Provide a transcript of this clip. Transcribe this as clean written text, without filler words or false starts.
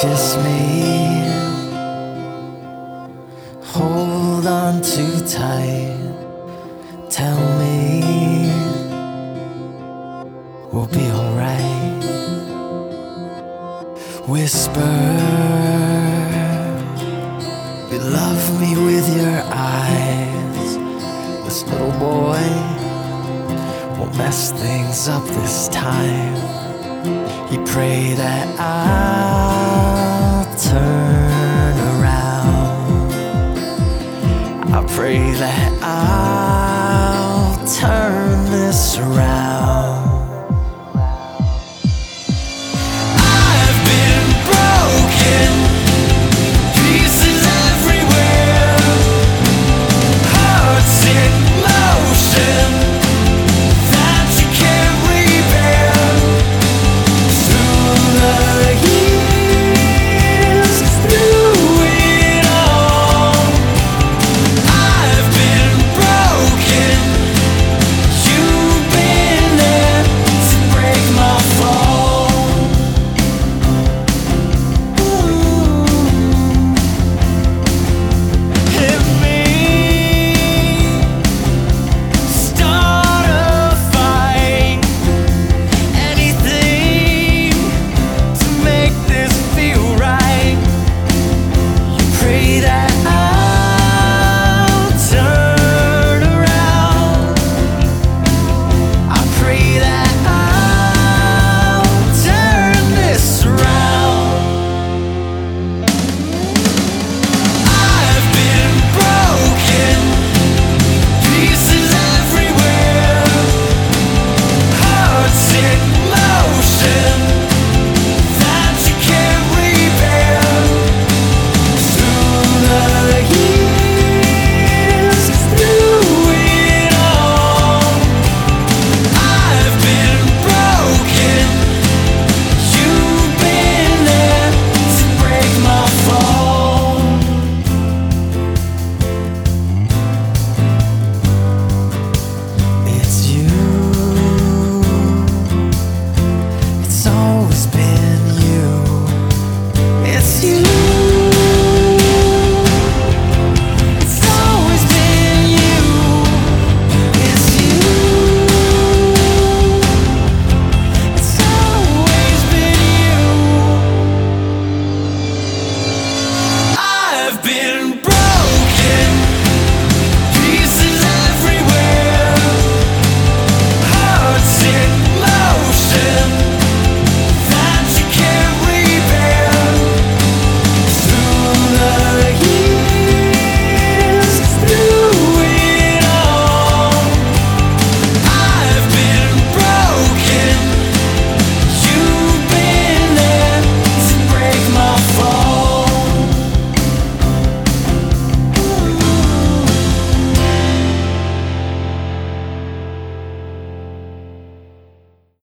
kiss me, hold on too tight. Tell me we'll be alright. Whisper, you love me with your eyes. This little boy won't mess things up this time. He prayed that I'll turn around. I pray that I'll turn this around. I've been broken, pieces everywhere, hearts in motion that you can't repair. Through the years, through it all, I've been broken. You've been there to break my fall. Hit me, start a fight, anything to make this feel right. You pray that I'll turn around. I pray that I'll turn this around. I've been broken, pieces everywhere, hearts in motion that you can't repair. Through the years, through it all, I've been broken. You've been there to break my fall. It's you. It's always been